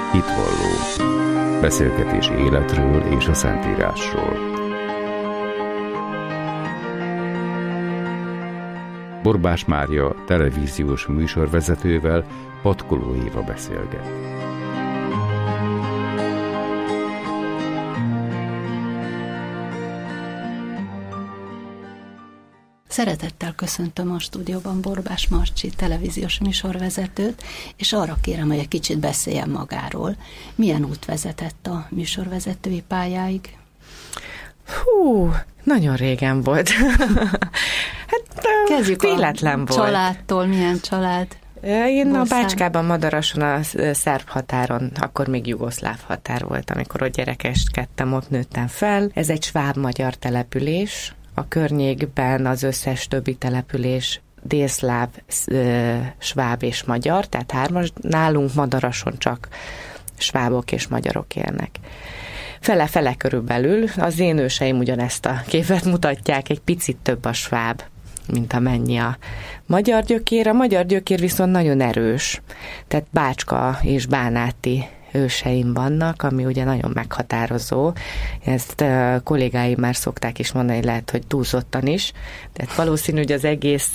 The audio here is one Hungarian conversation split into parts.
Hitvalló. Beszélgetés életről és a Szentírásról. Borbás Mária televíziós műsorvezetővel Patkoló Éva beszélget. Szeretettel köszöntöm a stúdióban Borbás Marcsi televíziós műsorvezetőt, és arra kérem, hogy egy kicsit beszéljen magáról. Milyen út vezetett a műsorvezetői pályáig? Nagyon régen volt. Kezdjük véletlen a volt. Családtól, milyen család? Én a Bácskában, Madarason, a szerb határon, akkor még jugoszláv határ volt, amikor ott gyerekeskedtem, ott nőttem fel. Ez egy sváb-magyar település. A környékben az összes többi település délszláv, sváb és magyar, tehát hármas. Nálunk Madarason csak svábok és magyarok élnek. Fele-fele körülbelül. Az én őseim ugyanezt a képet mutatják, egy picit több a sváb, mint amennyi a magyar gyökér. A magyar gyökér viszont nagyon erős, tehát Bácska és bánáti őseim vannak, ami ugye nagyon meghatározó. Ezt kollégáim már szokták is mondani, lehet, hogy túlzottan is. Tehát valószínű, hogy az egész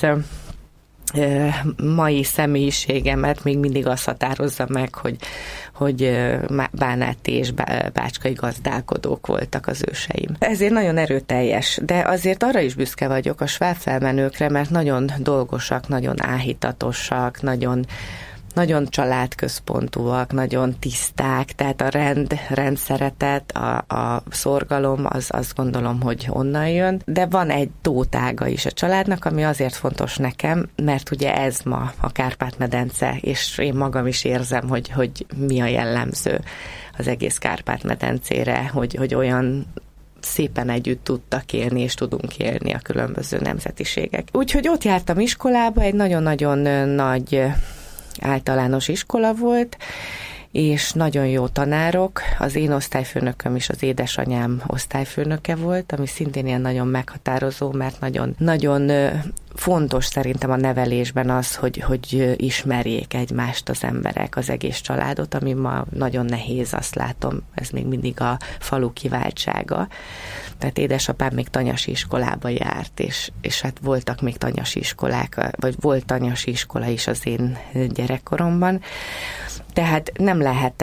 mai személyiségemet még mindig azt határozza meg, hogy bánáti és bácskai gazdálkodók voltak az őseim. Ezért nagyon erőteljes, de azért arra is büszke vagyok a sváb felmenőkre, mert nagyon dolgosak, nagyon áhítatosak, nagyon családközpontúak, nagyon tiszták, tehát a rendszeretet, a szorgalom, az azt gondolom, hogy onnan jön, de van egy tótága is a családnak, ami azért fontos nekem, mert ugye ez ma a Kárpát-medence, és én magam is érzem, hogy mi a jellemző az egész Kárpát-medencére, hogy olyan szépen együtt tudtak élni, és tudunk élni a különböző nemzetiségek. Úgyhogy ott jártam iskolába, egy nagyon-nagyon nagy általános iskola volt, és nagyon jó tanárok. Az én osztályfőnököm is az édesanyám osztályfőnöke volt, ami szintén ilyen nagyon meghatározó, mert nagyon fontos szerintem a nevelésben az, hogy ismerjék egymást az emberek, az egész családot, ami ma nagyon nehéz, azt látom, ez még mindig a falu kiváltsága. Tehát édesapám még tanyasi iskolába járt, és hát voltak még tanyasi iskolák, vagy volt tanyasi iskola is az én gyerekkoromban. Tehát nem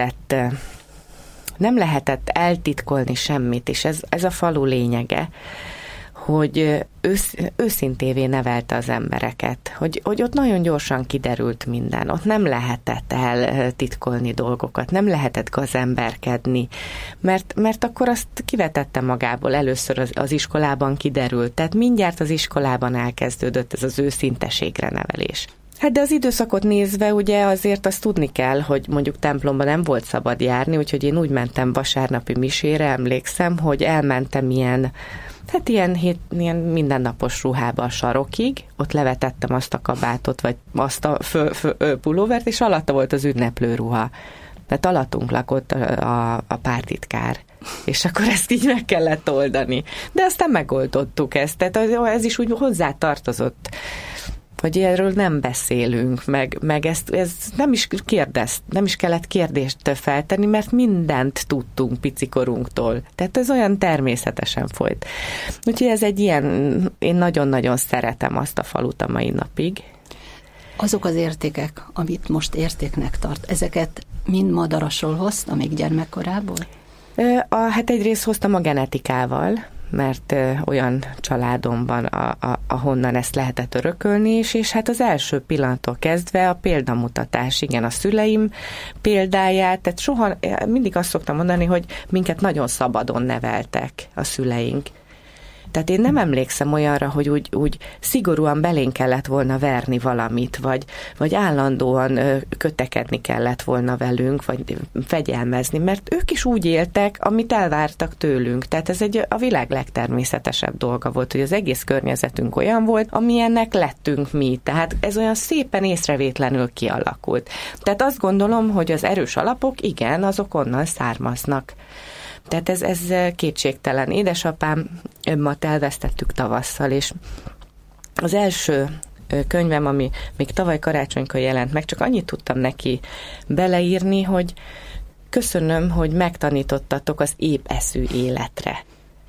lehetett eltitkolni semmit, és ez a falu lényege, hogy őszintévé nevelte az embereket, hogy ott nagyon gyorsan kiderült minden, ott nem lehetett eltitkolni dolgokat, nem lehetett gazemberkedni, mert akkor azt kivetette magából, először az iskolában kiderült, tehát mindjárt az iskolában elkezdődött ez az őszinteségre nevelés. Hát de az időszakot nézve ugye azért azt tudni kell, hogy mondjuk templomban nem volt szabad járni, úgyhogy én úgy mentem vasárnapi misére, emlékszem, hogy elmentem ilyen mindennapos ruhába a sarokig, ott levetettem azt a kabátot, vagy azt a pulóvert, és alatta volt az ünneplő ruha. Tehát alattunk lakott a pártitkár. És akkor ezt így meg kellett oldani. De aztán megoldottuk ezt, tehát ez is úgy hozzá tartozott, hogy erről nem beszélünk, meg ez nem is kellett kérdést feltenni, mert mindent tudtunk picikorunktól. Tehát ez olyan természetesen folyt. Úgyhogy ez egy ilyen, én nagyon-nagyon szeretem azt a falut a mai napig. Azok az értékek, amit most értéknek tart, ezeket mind Madarasról hozta még gyermekkorából? Hát egyrészt hoztam a genetikával, mert olyan családomban, ahonnan ezt lehetett örökölni is, és hát az első pillanattól kezdve a példamutatás, igen, a szüleim példáját, tehát soha, mindig azt szoktam mondani, hogy minket nagyon szabadon neveltek a szüleink. Tehát én nem emlékszem olyanra, hogy úgy szigorúan belénk kellett volna verni valamit, vagy állandóan kötekedni kellett volna velünk, vagy fegyelmezni, mert ők is úgy éltek, amit elvártak tőlünk. Tehát ez a világ legtermészetesebb dolga volt, hogy az egész környezetünk olyan volt, amilyennek lettünk mi. Tehát ez olyan szépen észrevétlenül kialakult. Tehát azt gondolom, hogy az erős alapok, igen, azok onnan származnak. Tehát ez kétségtelen. Édesapámat elvesztettük tavasszal, és az első könyvem, ami még tavaly karácsonykor jelent meg, csak annyit tudtam neki beleírni, hogy köszönöm, hogy megtanítottatok az épp eszű életre.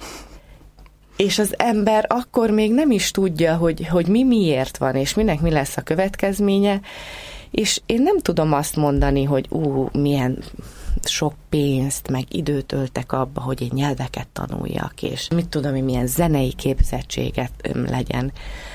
És az ember akkor még nem is tudja, hogy mi miért van, és minek mi lesz a következménye, és én nem tudom azt mondani, hogy milyen sok pénzt, meg időt öltek abba, hogy én nyelveket tanuljak, és mit tudom én, milyen zenei képzettséget legyen,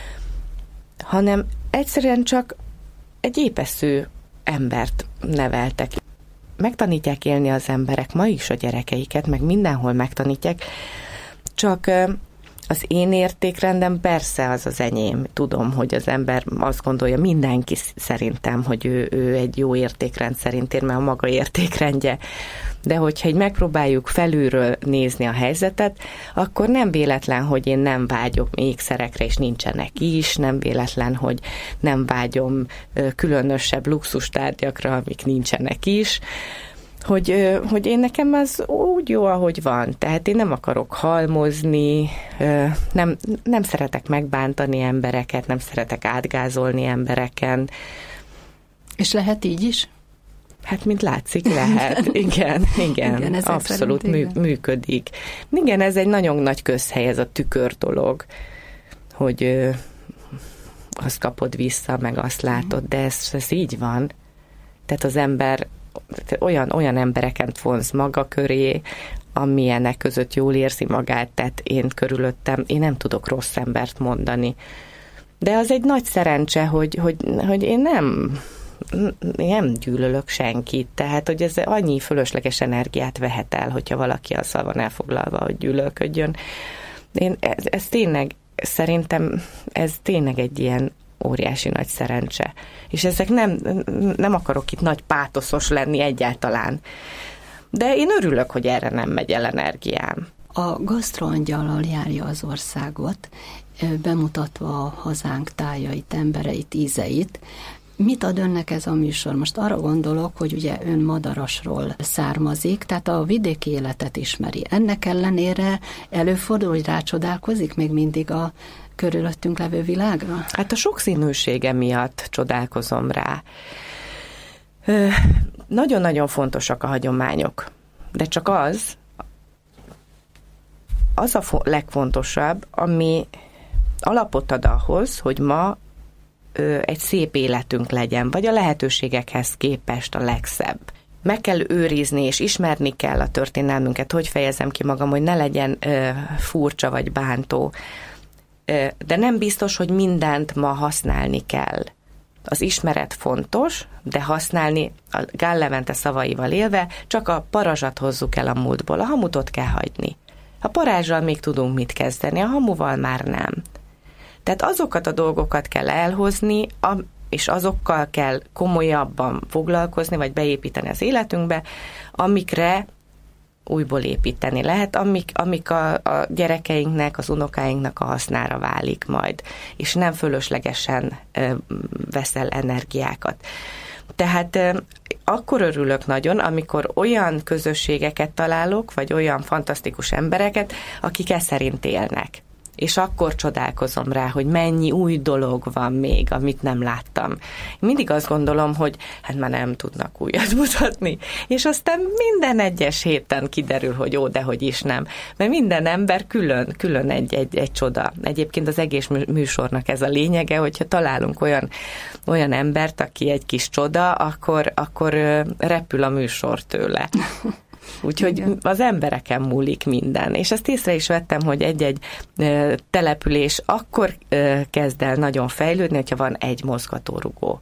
hanem egyszerűen csak egy épeszű embert neveltek. Megtanítják élni az emberek, ma is a gyerekeiket, meg mindenhol megtanítják, csak az én értékrendem persze az az enyém. Tudom, hogy az ember azt gondolja, mindenki szerintem, hogy ő egy jó értékrend szerint ér, mert a maga értékrendje. De hogyha így megpróbáljuk felülről nézni a helyzetet, akkor nem véletlen, hogy én nem vágyom ékszerekre, és nincsenek is, nem véletlen, hogy nem vágyom különösebb luxustárgyakra, amik nincsenek is, hogy én nekem az úgy jó, ahogy van. Tehát én nem akarok halmozni, nem szeretek megbántani embereket, nem szeretek átgázolni embereken. És lehet így is? Hát, mint látszik, lehet. Igen, abszolút működik. Igen, ez egy nagyon nagy közhely, ez a tükör dolog, hogy azt kapod vissza, meg azt látod, de ez így van. Tehát az ember olyan embereket vonz maga köré, amilyenek között jól érzi magát, tehát én körülöttem, én nem tudok rossz embert mondani. De az egy nagy szerencse, hogy én nem gyűlölök senkit, tehát hogy ez annyi fölösleges energiát vehet el, hogyha valaki azzal van elfoglalva, hogy gyűlölködjön. Ez tényleg, szerintem ez tényleg egy ilyen óriási nagy szerencse. És ezek nem akarok itt nagy pátoszos lenni egyáltalán. De én örülök, hogy erre nem megy el energiám. A gasztroangyallal járja az országot, bemutatva a hazánk tájait, embereit, ízeit. Mit ad önnek ez a műsor? Most arra gondolok, hogy ugye ön Madarasról származik, tehát a vidéki életet ismeri. Ennek ellenére előfordul, hogy rácsodálkozik még mindig a körülöttünk levő világra? Hát a sokszínűsége miatt csodálkozom rá. Nagyon-nagyon fontosak a hagyományok, de csak az a legfontosabb, ami alapot ad ahhoz, hogy ma egy szép életünk legyen, vagy a lehetőségekhez képest a legszebb. Meg kell őrizni, és ismerni kell a történelmünket, hogy fejezem ki magam, hogy ne legyen furcsa vagy bántó. De nem biztos, hogy mindent ma használni kell. Az ismeret fontos, de használni, a Gál Levente szavaival élve, csak a parazsat hozzuk el a múltból. A hamut ott kell hagyni. A parázsal még tudunk mit kezdeni, a hamuval már nem. Tehát azokat a dolgokat kell elhozni, és azokkal kell komolyabban foglalkozni, vagy beépíteni az életünkbe, amikre újból építeni lehet, amik a gyerekeinknek, az unokáinknak a hasznára válik majd, és nem fölöslegesen veszel energiákat. Tehát akkor örülök nagyon, amikor olyan közösségeket találok, vagy olyan fantasztikus embereket, akik e szerint élnek. És akkor csodálkozom rá, hogy mennyi új dolog van még, amit nem láttam. Én mindig azt gondolom, hogy hát már nem tudnak újat mutatni. És aztán minden egyes héten kiderül, hogy jó, de hogy is nem. Mert minden ember külön egy csoda. Egyébként az egész műsornak ez a lényege, hogyha találunk olyan embert, aki egy kis csoda, akkor repül a műsor tőle. Úgyhogy az embereken múlik minden. És ezt észre is vettem, hogy egy-egy település akkor kezd el nagyon fejlődni, hogyha van egy mozgatórugó.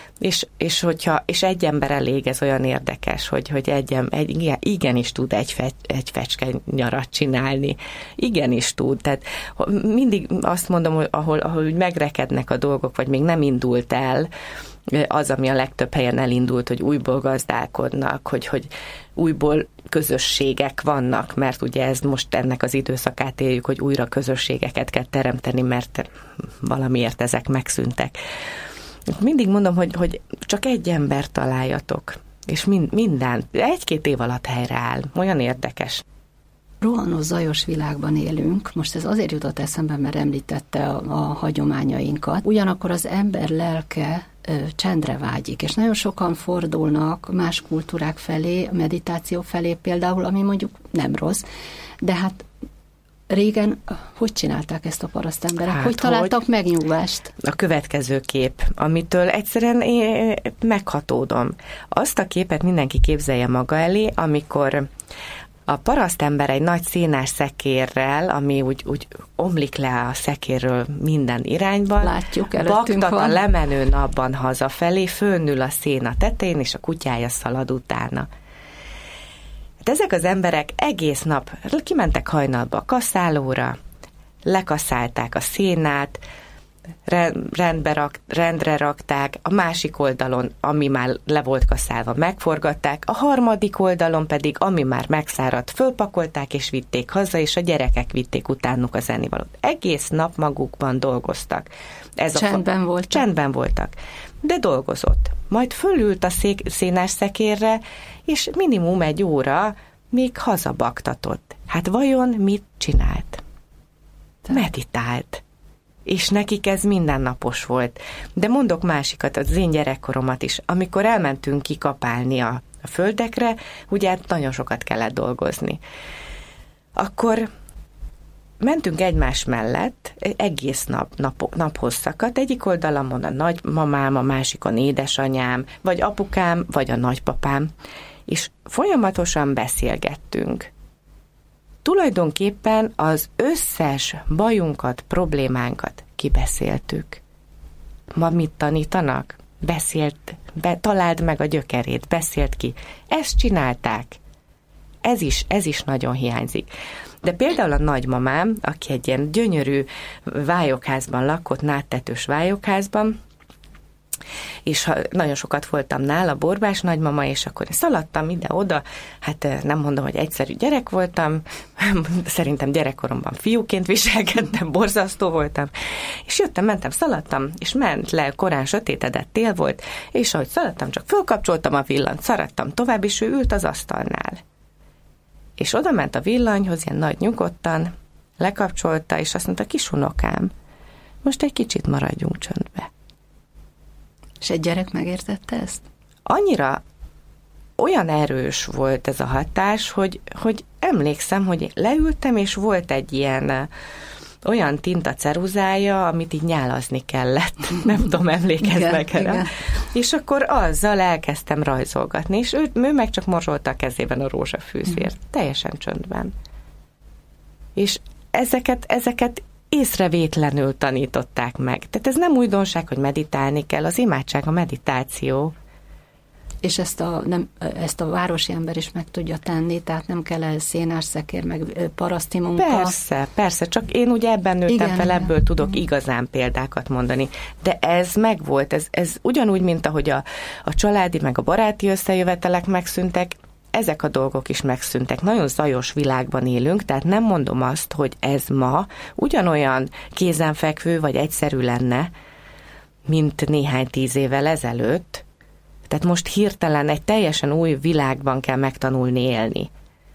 És egy ember elég, ez olyan érdekes, hogy igenis tud egy fecske nyarat csinálni. Igenis tud. Tehát mindig azt mondom, hogy ahol megrekednek a dolgok, vagy még nem indult el, az, ami a legtöbb helyen elindult, hogy újból gazdálkodnak, hogy újból közösségek vannak, mert ugye ez most ennek az időszakát éljük, hogy újra közösségeket kell teremteni, mert valamiért ezek megszűntek. Mindig mondom, hogy csak egy ember találjatok, és minden 1-2 év alatt helyreáll. Olyan érdekes. Rohanó zajos világban élünk, most ez azért jutott eszembe, mert említette a hagyományainkat. Ugyanakkor az ember lelke csendre vágyik, és nagyon sokan fordulnak más kultúrák felé, a meditáció felé például, ami mondjuk nem rossz, de hát régen hogy csinálták ezt a parasztemberek? Hát, hogy találtak megnyugvást? A következő kép, amitől egyszerűen én meghatódom. Azt a képet mindenki képzelje maga elé, amikor a parasztember egy nagy szénás szekérrel, ami úgy omlik le a szekérről minden irányban. Látjuk, előttünk baktat van. A lemenő napban hazafelé, fölnül a szén a tetején, és a kutyája szalad utána. Hát ezek az emberek egész nap kimentek hajnalba a lekasszálták a szénát, rendre rakták, a másik oldalon, ami már le volt kasszálva, megforgatták, a harmadik oldalon pedig, ami már megszáradt, fölpakolták és vitték haza, és a gyerekek vitték utánuk az ennivalót. Egész nap magukban dolgoztak. Csendben voltak. De dolgozott. Majd fölült a szénás szekérre, és minimum 1 óra még hazabaktatott. Hát vajon mit csinált? Meditált. És nekik ez mindennapos volt. De mondok másikat, az én gyerekkoromat is. Amikor elmentünk kikapálni a földekre, ugye nagyon sokat kellett dolgozni. Akkor mentünk egymás mellett, egész naphosszakat, egyik oldalamon a nagymamám, a másikon édesanyám, vagy apukám, vagy a nagypapám, és folyamatosan beszélgettünk. Tulajdonképpen az összes bajunkat, problémánkat kibeszéltük. Ma mit tanítanak? Találd meg a gyökerét, beszélt ki. Ezt csinálták. Ez is nagyon hiányzik. De például a nagymamám, aki egy ilyen gyönyörű vályokházban lakott, nádtetős vályokházban, és nagyon sokat voltam nála, Borbás nagymama, és akkor én szaladtam ide-oda, hát nem mondom, hogy egyszerű gyerek voltam, szerintem gyerekkoromban fiúként viselkedtem, borzasztó voltam, és mentem, szaladtam, és ment le, korán sötétedett, tél volt, és ahogy szaladtam, csak fölkapcsoltam a villanyt, szaladtam tovább, és ő ült az asztalnál. És oda ment a villanyhoz, ilyen nagy nyugodtan, lekapcsolta, és azt mondta, kisunokám, most egy kicsit maradjunk csöndbe. És egy gyerek megértette ezt? Annyira olyan erős volt ez a hatás, hogy emlékszem, hogy leültem, és volt egy ilyen olyan tinta ceruzája, amit így nyálazni kellett. Nem tudom, emlékeznek erre. És akkor azzal elkezdtem rajzolgatni, és ő meg csak morzsolta a kezében a rózsafűzért. Teljesen csöndben. És ezeket észrevétlenül tanították meg. Tehát ez nem újdonság, hogy meditálni kell, az imádság a meditáció. És ezt a városi ember is meg tudja tenni, tehát nem kell szénás szekér, meg paraszti munka. Persze, csak én ugye ebben nőttem fel, ebből tudok igazán példákat mondani. De ez megvolt, ez ugyanúgy, mint ahogy a családi, meg a baráti összejövetelek megszűntek, ezek a dolgok is megszűntek. Nagyon zajos világban élünk, tehát nem mondom azt, hogy ez ma ugyanolyan kézenfekvő vagy egyszerű lenne, mint néhány 10 évvel ezelőtt. Tehát most hirtelen egy teljesen új világban kell megtanulni élni.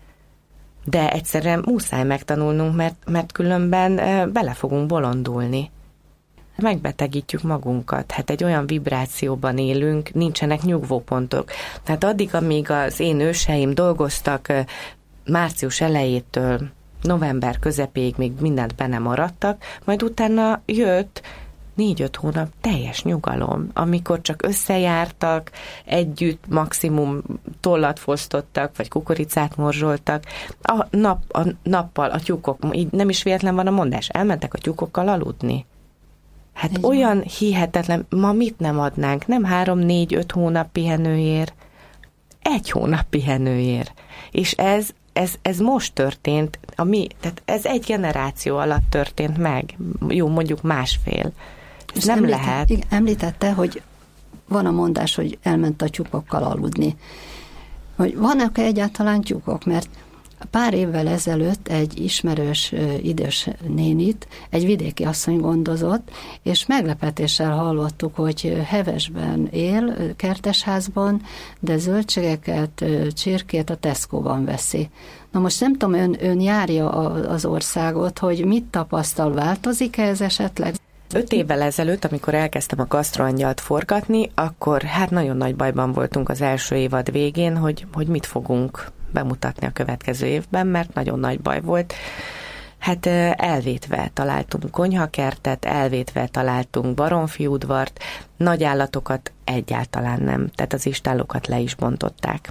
De egyszerűen muszáj megtanulnunk, mert különben bele fogunk bolondulni. Megbetegítjük magunkat. Hát egy olyan vibrációban élünk, nincsenek nyugvópontok. Tehát addig, amíg az én őseim dolgoztak március elejétől november közepéig még mindent benne maradtak, majd utána jött 4-5 hónap teljes nyugalom, amikor csak összejártak, együtt maximum tollat fosztottak, vagy kukoricát morzsoltak. A nappal a tyúkok, így nem is véletlen van a mondás, elmentek a tyúkokkal aludni. Hát egy olyan hihetetlen, ma mit nem adnánk, nem 3-4-5 hónap pihenőért, 1 hónap pihenőért. És ez most történt, tehát ez egy generáció alatt történt meg, jó, mondjuk 1,5. És nem lehet. Említette, hogy van a mondás, hogy elment a tyúkokkal aludni. Hogy vannak-e egyáltalán tyúkok? Mert pár évvel ezelőtt egy ismerős idős nénit egy vidéki asszony gondozott, és meglepetéssel hallottuk, hogy Hevesben él, kertesházban, de zöldségeket, csirkét a Tesco-ban veszi. Na most nem tudom, ön járja az országot, hogy mit tapasztal, változik-e ez esetleg? 5 évvel ezelőtt, amikor elkezdtem a Gasztroangyalt forgatni, akkor hát nagyon nagy bajban voltunk az első évad végén, hogy mit fogunk bemutatni a következő évben, mert nagyon nagy baj volt. Hát elvétve találtunk konyhakertet, elvétve találtunk baromfiudvart, nagy állatokat egyáltalán nem, tehát az istállókat le is bontották.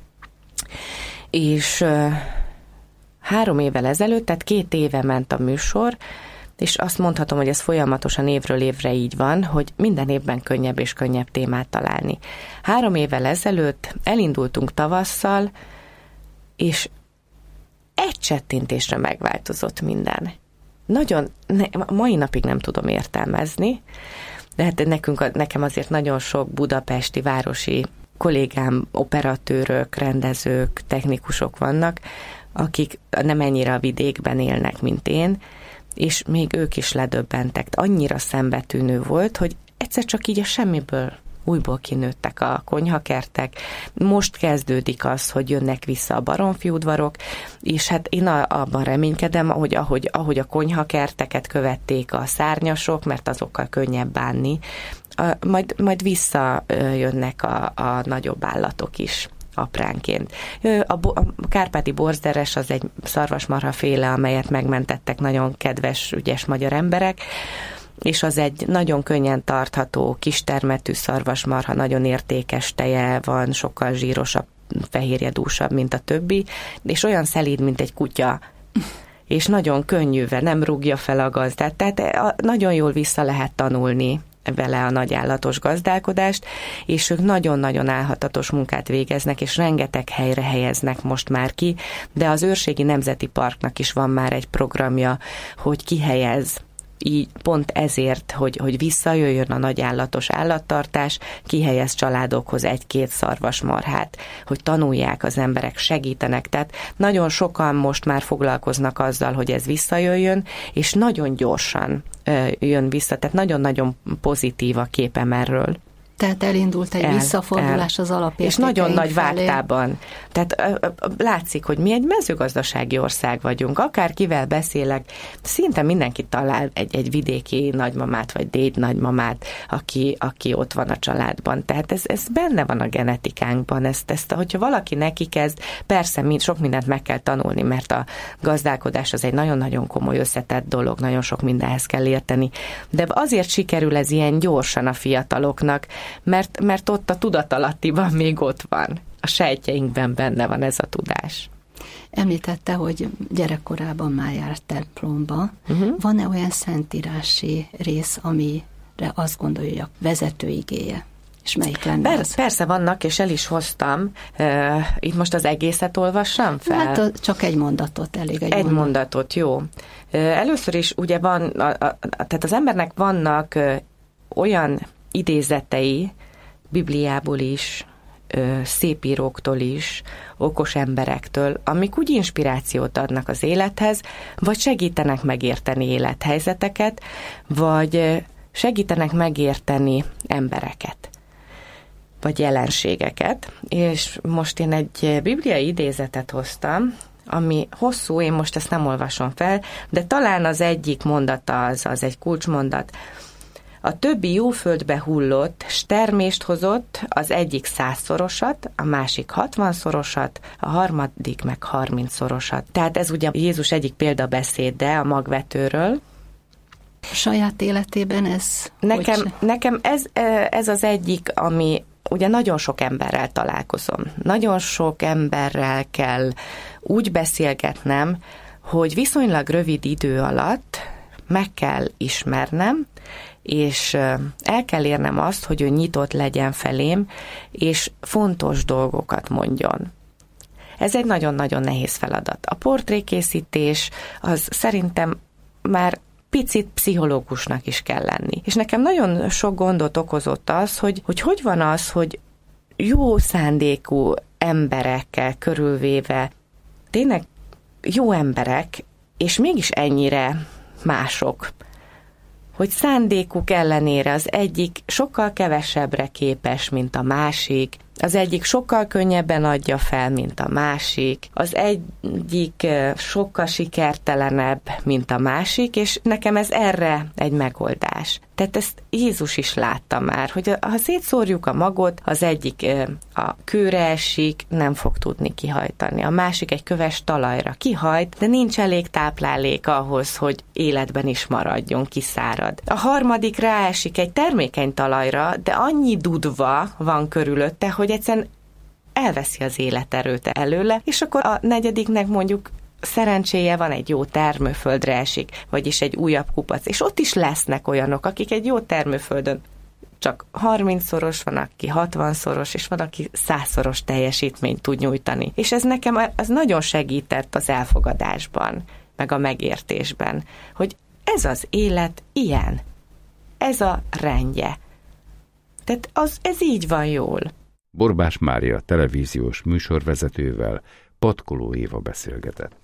És 3 évvel ezelőtt, tehát 2 éve ment a műsor, és azt mondhatom, hogy ez folyamatosan évről évre így van, hogy minden évben könnyebb és könnyebb témát találni. 3 évvel ezelőtt elindultunk tavasszal, és egy csettintésre megváltozott minden. Mai napig nem tudom értelmezni, de hát nekem azért nagyon sok budapesti, városi kollégám, operatőrök, rendezők, technikusok vannak, akik nem ennyire a vidékben élnek, mint én, és még ők is ledöbbentek. Annyira szembetűnő volt, hogy egyszer csak így a semmiből újból kinőttek a konyhakertek. Most kezdődik az, hogy jönnek vissza a baromfiudvarok, és hát én abban reménykedem, ahogy a konyhakerteket követték a szárnyasok, mert azokkal könnyebb bánni, majd visszajönnek a nagyobb állatok is apránként. A kárpáti borzderes az egy szarvasmarhaféle, amelyet megmentettek nagyon kedves, ügyes magyar emberek, és az egy nagyon könnyen tartható, kistermetű szarvasmarha, nagyon értékes teje van, sokkal zsírosabb, fehérje dúsabb, mint a többi, és olyan szelíd, mint egy kutya, és nagyon könnyűvel, nem rúgja fel a gazdát, tehát nagyon jól vissza lehet tanulni vele a nagyállatos gazdálkodást, és ők nagyon-nagyon álhatatos munkát végeznek, és rengeteg helyre helyeznek most már ki, de az Őrségi Nemzeti Parknak is van már egy programja, hogy kihelyez, így pont ezért, hogy visszajöjjön a nagyállatos állattartás, kihelyez családokhoz 1-2 szarvasmarhát, hogy tanulják az emberek, segítenek. Tehát nagyon sokan most már foglalkoznak azzal, hogy ez visszajöjjön, és nagyon gyorsan jön vissza, tehát nagyon-nagyon pozitív a képem erről. Tehát elindult egy visszafordulás az alapértékeink és nagyon nagy felé. vágtában. Tehát látszik, hogy mi egy mezőgazdasági ország vagyunk. Akárkivel beszélek, szinte mindenki talál egy vidéki nagymamát, vagy déd nagymamát, aki ott van a családban. Tehát ez benne van a genetikánkban. Hogyha valaki neki kezd, persze sok mindent meg kell tanulni, mert a gazdálkodás az egy nagyon-nagyon komoly összetett dolog, nagyon sok mindenhez kell érteni. De azért sikerül ez ilyen gyorsan a fiataloknak, mert ott a tudatalattiban még ott van. A sejtjeinkben benne van ez a tudás. Említette, hogy gyerekkorában már járt templomba. Van-e olyan szentírási rész, amire azt gondolja, hogy a vezető igéje? És melyik lenne az? Persze vannak, és el is hoztam. Itt most az egészet olvassam fel? Hát csak egy mondatot, elég egy mondatot, jó. Először is ugye van, tehát az embernek vannak olyan idézetei, Bibliából is, szépíróktól is, okos emberektől, amik úgy inspirációt adnak az élethez, vagy segítenek megérteni élethelyzeteket, vagy segítenek megérteni embereket, vagy jelenségeket. És most én egy bibliai idézetet hoztam, ami hosszú, én most ezt nem olvasom fel, de talán az egyik mondata az egy kulcsmondat. A többi jó földbe hullott, s termést hozott, az egyik 100-szorosat, a másik 60-szorosat, a harmadik meg 30-szorosat. Tehát ez ugye Jézus egyik példabeszéde a magvetőről. A saját életében ez? Nekem ez az egyik, ami ugye nagyon sok emberrel találkozom. Nagyon sok emberrel kell úgy beszélgetnem, hogy viszonylag rövid idő alatt meg kell ismernem, és el kell érnem azt, hogy ő nyitott legyen felém, és fontos dolgokat mondjon. Ez egy nagyon-nagyon nehéz feladat. A portrékészítés az szerintem már picit pszichológusnak is kell lenni. És nekem nagyon sok gondot okozott az, hogy van az, hogy jó szándékú emberekkel körülvéve, tényleg jó emberek, és mégis ennyire mások, hogy szándékuk ellenére az egyik sokkal kevesebbre képes, mint a másik, Az egyik sokkal könnyebben adja fel, mint a másik. Az egyik sokkal sikertelenebb, mint a másik, és nekem ez erre egy megoldás. Tehát ezt Jézus is látta már, hogy ha szétszórjuk a magot, az egyik a kőre esik, nem fog tudni kihajtani. A másik egy köves talajra kihajt, de nincs elég táplálék ahhoz, hogy életben is maradjon, kiszárad. A harmadik ráesik egy termékeny talajra, de annyi dudva van körülötte, hogy egyszerűen elveszi az életerőt előle, és akkor a negyediknek mondjuk szerencséje van, egy jó termőföldre esik, vagyis egy újabb kupac, és ott is lesznek olyanok, akik egy jó termőföldön csak 30-szoros, van, aki 60-szoros, és van, aki 100-szoros teljesítményt tud nyújtani. És ez nekem az nagyon segített az elfogadásban, meg a megértésben, hogy ez az élet ilyen, ez a rendje. Tehát ez így van jól. Borbás Mária televíziós műsorvezetővel Patkoló Éva beszélgetett.